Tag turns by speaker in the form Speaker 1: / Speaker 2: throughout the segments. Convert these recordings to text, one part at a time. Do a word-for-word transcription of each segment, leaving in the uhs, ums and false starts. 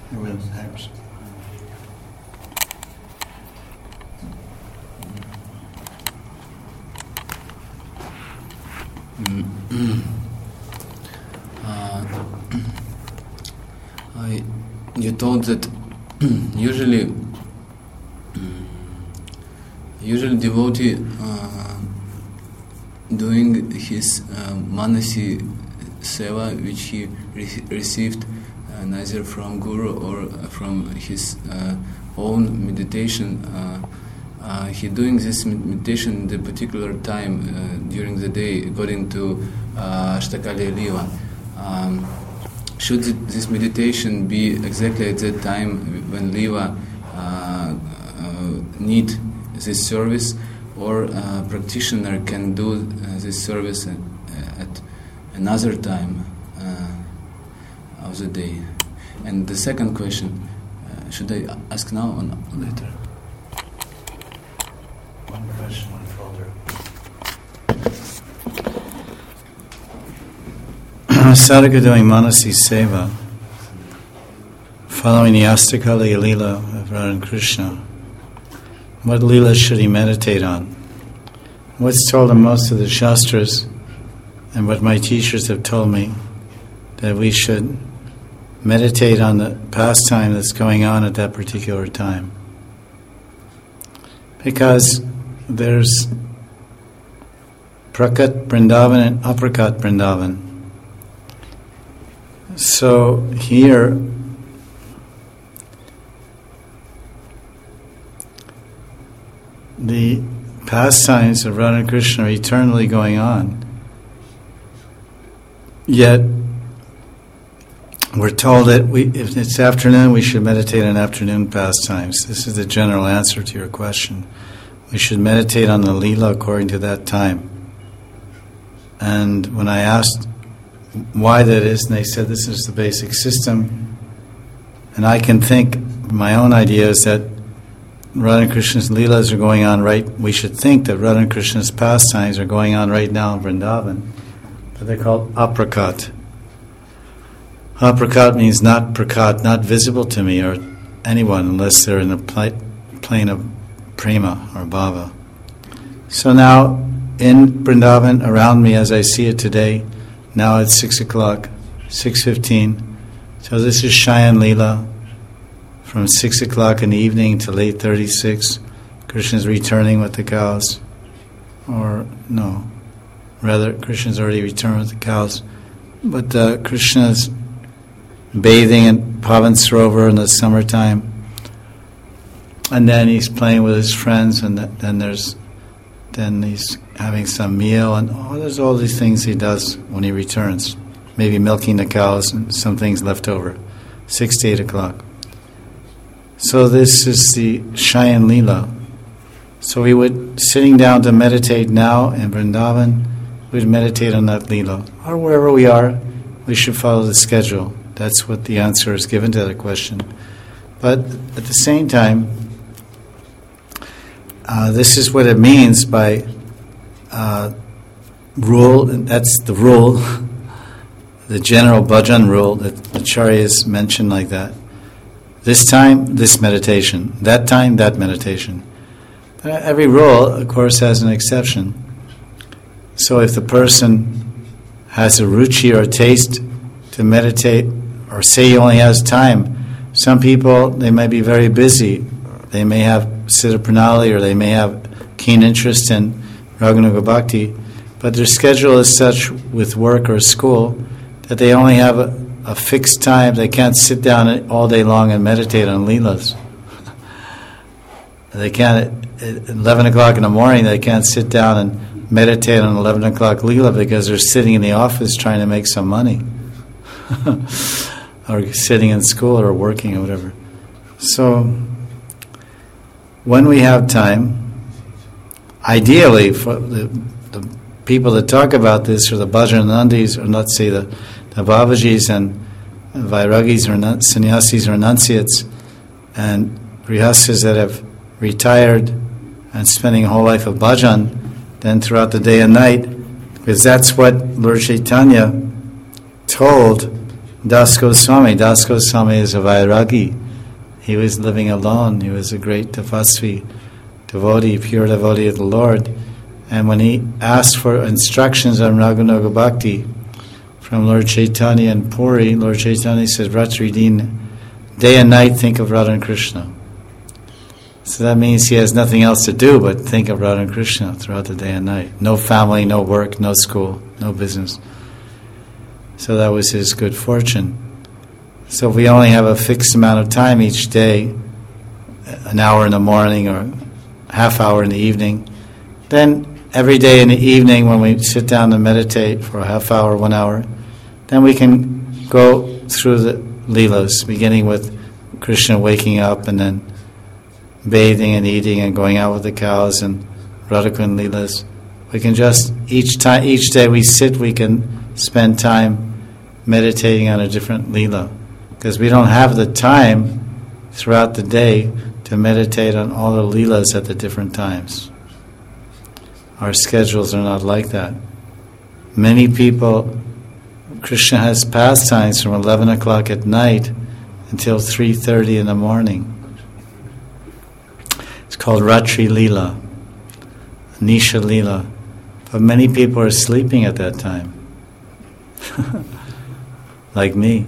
Speaker 1: uh, I, you told that usually usually devotee uh, doing his uh, Manasi Seva, which he re- received uh, neither from Guru or from his uh, own meditation, uh, uh, he doing this meditation at a particular time uh, during the day according to uh, Ashtakali Liva. Um, should it, this meditation be exactly at that time when Liva uh, uh, need this service, or a practitioner can do uh, this service at, at another time uh, of the day? And the second question, uh, should I ask now or later?
Speaker 2: One question, one folder. Sadhaka doing Manasi Seva, following the Astakali Leela of Radha and Krishna. What Leela should he meditate on? What's told in most of the Shastras, and what my teachers have told me, that we should meditate on the pastime that's going on at that particular time. Because there's Prakat Vrindavan and Aprakat Vrindavan. So here, the pastimes of Radha and Krishna are eternally going on. Yet, we're told that we, if it's afternoon, we should meditate on afternoon pastimes. This is the general answer to your question. We should meditate on the Leela according to that time. And when I asked why that is, and they said this is the basic system, and I can think, my own idea is that Radha and Krishna's Leelas are going on right, we should think that Radha and Krishna's pastimes are going on right now in Vrindavan, but they're called aprakat. Aprakat means not prakat, not visible to me or anyone unless they're in the pl- plane of prema or bhava. So now in Vrindavan, around me as I see it today, now it's six o'clock, six fifteen. So this is Shayan Leela. From six o'clock in the evening till eight thirty-six, Krishna's returning with the cows. Or, no, rather, Krishna's already returned with the cows. But uh, Krishna's bathing in Pavan Sarovar in the summertime. And then he's playing with his friends, and th- then there's, then he's having some meal, and oh, there's all these things he does when he returns. Maybe milking the cows and some things left over. Six to eight o'clock. So this is the Shayan Leela. So we would, sitting down to meditate now in Vrindavan, we would meditate on that Leela. Or wherever we are, we should follow the schedule. That's what the answer is given to that question. But at the same time, uh, this is what it means by uh, rule, and that's the rule, the general bhajan rule that Acharyas mentioned like that. This time, this meditation. That time, that meditation. But every rule, of course, has an exception. So if the person has a ruchi or a taste to meditate, or say he only has time, some people, they may be very busy. They may have Siddha Pranali, or they may have keen interest in Raganuga Bhakti, but their schedule is such with work or school that they only have a a fixed time. They can't sit down all day long and meditate on Leelas. They can't, at eleven o'clock in the morning, they can't sit down and meditate on eleven o'clock Leela because they're sitting in the office trying to make some money. Or sitting in school or working or whatever. So, when we have time, ideally, for the, the people that talk about this, or the Bhajanandis, or let's say the the Babajis and Vairagis or sannyasis or renunciates and grihasthas that have retired and spending a whole life of bhajan, then throughout the day and night, because that's what Lord Chaitanya told Das Goswami. Das Goswami is a Vairagi. He was living alone. He was a great tapasvi, devotee, pure devotee of the Lord. And when he asked for instructions on Raganuga Bhakti from Lord Chaitanya and Puri, Lord Chaitanya said, Ratri Din, day and night think of Radha and Krishna. So that means he has nothing else to do but think of Radha and Krishna throughout the day and night. No family, no work, no school, no business. So that was his good fortune. So if we only have a fixed amount of time each day, an hour in the morning or half hour in the evening, then every day in the evening when we sit down to meditate for a half hour, one hour, then we can go through the Leelas, beginning with Krishna waking up and then bathing and eating and going out with the cows and Radhakund Leelas. We can just, each time, each day we sit, we can spend time meditating on a different Leela. Because we don't have the time throughout the day to meditate on all the Leelas at the different times. Our schedules are not like that. Many people, Krishna has pastimes from eleven o'clock at night until three thirty in the morning. It's called Ratri Leela, Nisha Leela. But many people are sleeping at that time. Like me.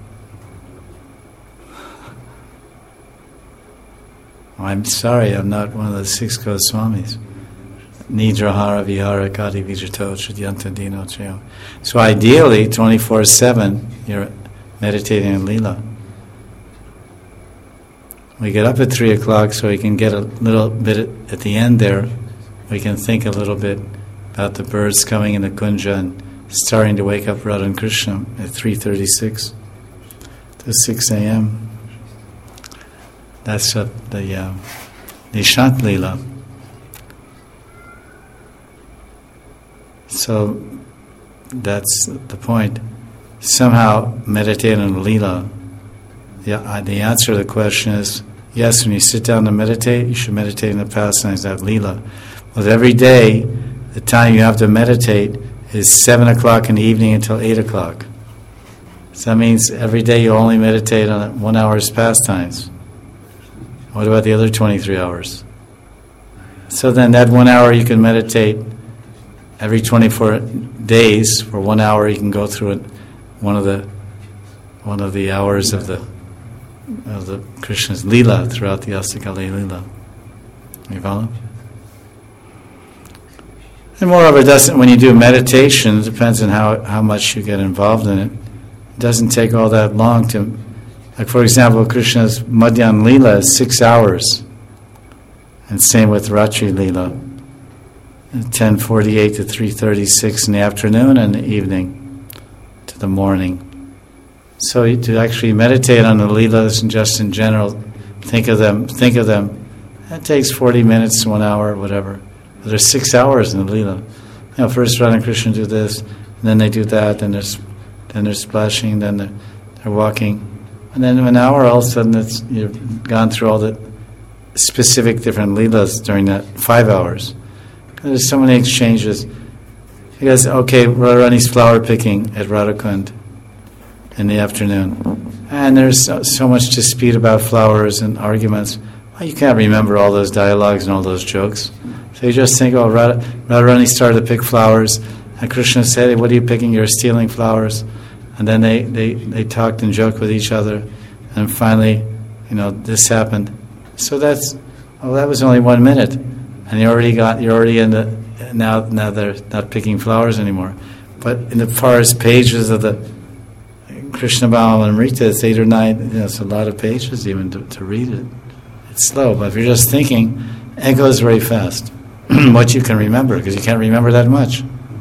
Speaker 2: I'm sorry, I'm not one of the six Goswamis. Nidrahara vihara kati vijato chidyanta dino chayo. So ideally, twenty-four seven, you're meditating in Leela. We get up at three o'clock so we can get a little bit at the end there. We can think a little bit about the birds coming in the kunja and starting to wake up Radha and Krishna at three thirty-six to six a.m. That's uh, the uh, Nishant Leela. So that's the point. Somehow meditate on Leela. The, uh, the answer to the question is yes, when you sit down to meditate, you should meditate in the pastimes of Leela. But every day, the time you have to meditate is seven o'clock in the evening until eight o'clock. So that means every day you only meditate on one hour's pastimes. What about the other twenty-three hours? So then that one hour you can meditate every twenty-four days. For one hour you can go through it, one of the one of the hours of the of the Krishna's Leela throughout the Astakali Leela. You follow? And moreover, it doesn't, when you do meditation, it depends on how, how much you get involved in it. It doesn't take all that long to, like for example, Krishna's Madhyan Leela is six hours. And same with Ratri Leela. ten forty-eight to three thirty-six in the afternoon and the evening to the morning. So to actually meditate on the Leelas and just in general, think of them, think of them, that takes forty minutes, one hour, whatever. But there's six hours in the Leela. You know, first Radha and Krishna do this, and then they do that, then there's then they're splashing, then they're, they're walking. And then in an hour, all of a sudden, it's, you've gone through all the specific different Leelas during that five hours. There's so many exchanges. Because, okay, Radharani's flower picking at Radhakund in the afternoon. And there's so, so much dispute about flowers and arguments. Well, you can't remember all those dialogues and all those jokes. So you just think, oh, Radha, Radharani started to pick flowers, and Krishna said, hey, what are you picking? You're stealing flowers. And then they, they, they talked and joked with each other. And finally, you know, this happened. So that's, well, that was only one minute. And you already got, you're already in the, now, now they're not picking flowers anymore. But in the farthest pages of the Krishna Bhavamanamrita, it's eight or nine, you know, it's a lot of pages even to, to read it. It's slow, but if you're just thinking, it goes very fast. What you can remember, because you can't remember that much.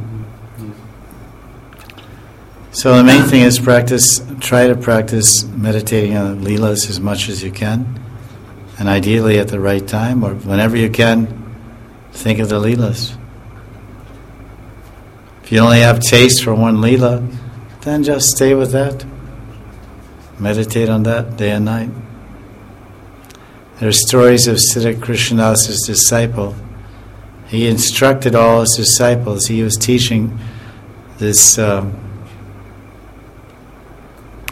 Speaker 2: So the main thing is practice, try to practice meditating on the Leelas as much as you can, and ideally at the right time, or whenever you can, think of the Leelas. If you only have taste for one Leela, then just stay with that. Meditate on that day and night. There are stories of Siddha Krishnadas' disciple. He instructed all his disciples. He was teaching this um,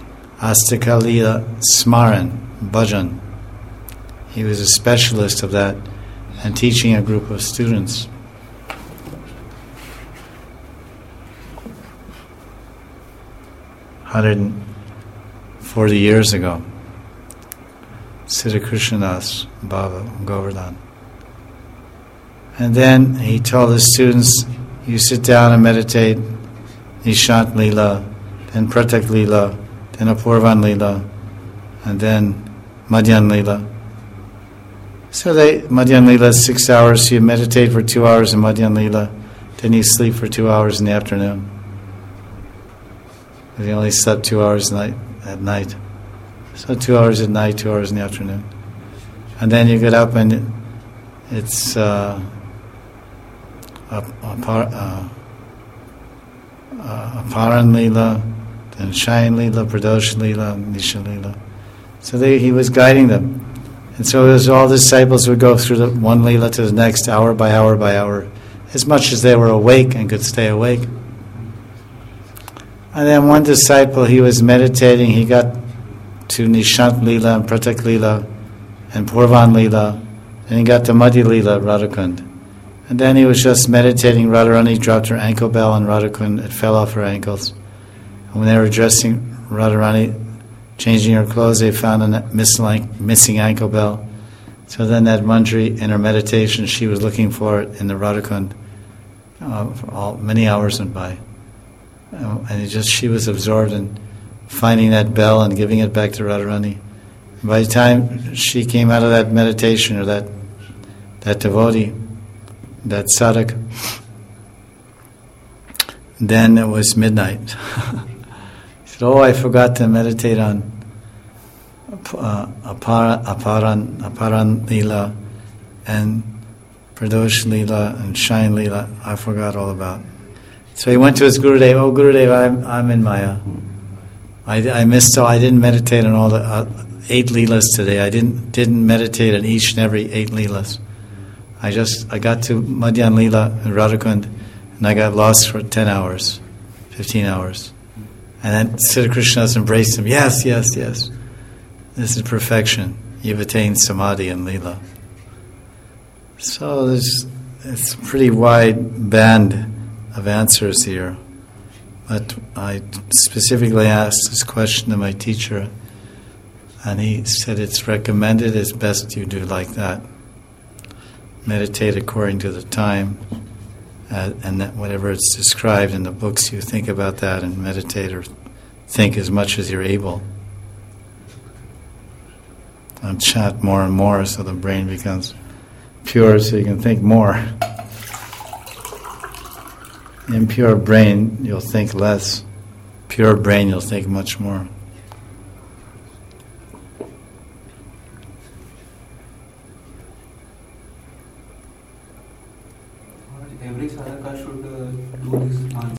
Speaker 2: Astakalila Smaran, bhajan. He was a specialist of that and teaching a group of students. one hundred forty years ago, Siddha Krishnadas Baba Govardhan. And then he told his students, you sit down and meditate, Nishant Lila, then Pratak Lila, then Apurvan Lila, and then Madhyan Lila. So they, Madhyan Lila is six hours, so you meditate for two hours in Madhyan Lila, then you sleep for two hours in the afternoon. He only slept two hours night, at night. So two hours at night, two hours in the afternoon. And then you get up and it's uh, a, a, par, uh, uh, Aparan Lila, then Shayan Lila, Pradosh Lila, Nisha Lila. So they, he was guiding them. And so as all the disciples would go through the one Lila to the next, hour by hour by hour, as much as they were awake and could stay awake. And then one disciple, he was meditating, he got to Nishant Lila and Pratak Lila and Purvan Lila, and he got to Madhya Lila, Radhakund. And then he was just meditating, Radharani dropped her ankle bell on Radhakund, it fell off her ankles. And when they were dressing Radharani, changing her clothes, they found a missing ankle bell. So then that Manjari, in her meditation, she was looking for it in the Radhakund. Uh, for all, many hours went by. Uh, and it just she was absorbed in finding that bell and giving it back to Radharani. And by the time she came out of that meditation, or that that devotee, that sadhak, then it was midnight. He said, oh, I forgot to meditate on uh, Apara, Aparan, Aparan Lila and Pradosh Lila and Shayan Lila. I forgot all about it. So he went to his Gurudev. Oh, Gurudev, I'm I'm in Maya. I, I missed. So I didn't meditate on all the uh, eight leelas today. I didn't didn't meditate on each and every eight leelas. I just I got to Madhyan Lila and Radhakund, and I got lost for ten hours, fifteen hours, and then Siddha Krishnadas embraced him. Yes, yes, yes. This is perfection. You've attained samadhi and Lila. So there's it's a pretty wide band of answers here, but I specifically asked this question to my teacher, and he said it's recommended, it's best you do like that. Meditate according to the time, uh, and that whatever it's described in the books, you think about that and meditate or think as much as you're able. And chant more and more so the brain becomes pure so you can think more. Impure brain, you'll think less. Pure brain, you'll think much more.
Speaker 3: Every sadhaka should uh, do this